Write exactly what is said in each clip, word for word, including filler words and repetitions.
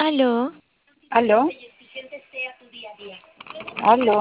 Aló, ¿Aló? ¿Aló?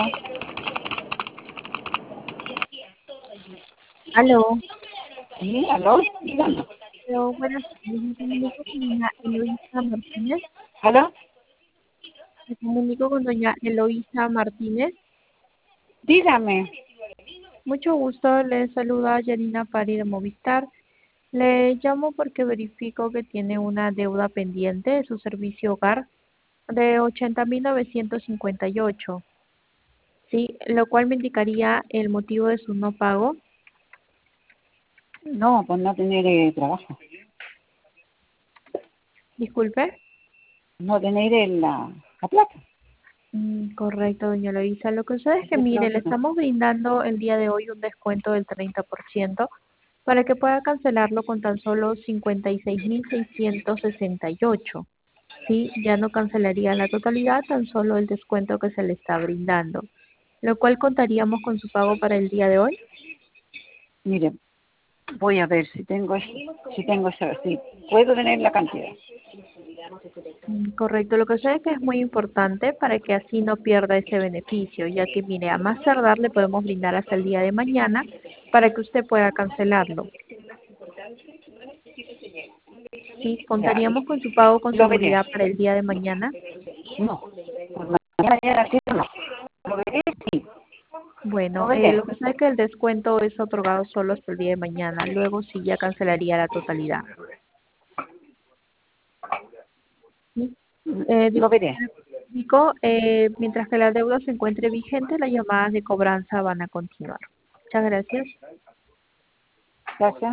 Aló, ¿Sí? ¿Aló? Dígame. aló, buenas tardes. Me comunico con doña Eloísa Martínez. ¿Aló? Me comunico con doña Eloísa Martínez. Dígame. Mucho gusto, le saluda Yanina Pari de Movistar. Le llamo porque verifico que tiene una deuda pendiente de su servicio hogar de ochenta mil novecientos cincuenta y ocho, ¿sí? Lo cual me indicaría el motivo de su no pago. No, pues no tener eh, trabajo. Disculpe. No tener el, la, la plata. Mm, correcto, doña Eloísa. Lo que sucede es que, Ese es el mire, le problema. estamos brindando el día de hoy un descuento del treinta por ciento para que pueda cancelarlo con tan solo cincuenta y seis mil seiscientos sesenta y ocho. Sí, ya no cancelaría la totalidad, tan solo el descuento que se le está brindando, lo cual contaríamos con su pago para el día de hoy. Mire, voy a ver si tengo, si tengo esa, si puedo tener la cantidad. Mm, correcto, lo que sucede es que es muy importante para que así no pierda ese beneficio, ya que, mire, a más tardar le podemos brindar hasta el día de mañana para que usted pueda cancelarlo. Sí, Ya, contaríamos con su pago con lo veré. seguridad para el día de mañana. No, pues mañana sí o no. Lo veré, sí. Lo Bueno, eh, veré. lo que pasa es que el descuento es otorgado solo hasta el día de mañana, luego sí ya cancelaría la totalidad. ¿Sí? Eh, Lo disculpe, veré. Nico, eh, mientras que la deuda se encuentre vigente, las llamadas de cobranza van a continuar. Muchas gracias. Gracias.